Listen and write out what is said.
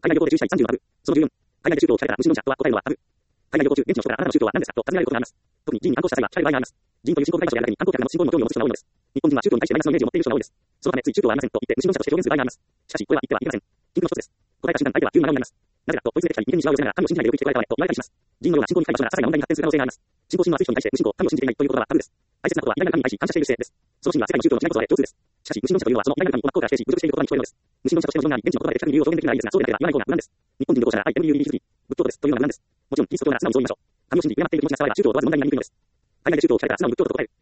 海外旅行で注意したい37部。その14。海外で宗教を聞かれたら無視の者とは答えるのはタブ。海外旅行中、現地の人からあなたの宗教は何ですかと尋ねられることがあります。特に寺に観光した際は聞かれる場合があります。寺院という信仰が対象であるだけに観光客の信仰にも興味を持つ人が多いのです。日本人は宗教に対してマイナスのイメージを持っている人が多いです。そのためつい宗教はありませんと言って無神論者として表現する場合があります。しかし、これは言ってはいけません。禁句の一つです。答えた瞬間、相手は急に笑顔になります。なぜかと、問い続けたり、人間に違う寄せながら神を信じないでよく来てこられたわねと言われたりします。寺院のような信仰に深い場所が些細な問題に発展する可能性があります。信仰心の熱い人に対して無信仰、神を信じていないという言葉はタブーです。大切なことは、偉大な神に対し感謝している姿勢です。その真理は世界の宗教の違いこそで共通です。しかし、無信論者というのはその偉大な神を真っ向から否定し、侮辱している言葉に聞こえるのです。無信論者としての自論があり、現地の言葉で的確に理由を表現できるならいいですが、そうでなければ言わない方が無難です。日本人旅行者が愛、理由、理不尽、仏教徒ですというのが無難です。もちろん、キリスト教なら素直にそう言いましょう。神を信じ、敬っている気持ちが伝われば宗教を問わず問題になりにくいのです。海外で宗教を聞かれたら素直に仏教徒と答える。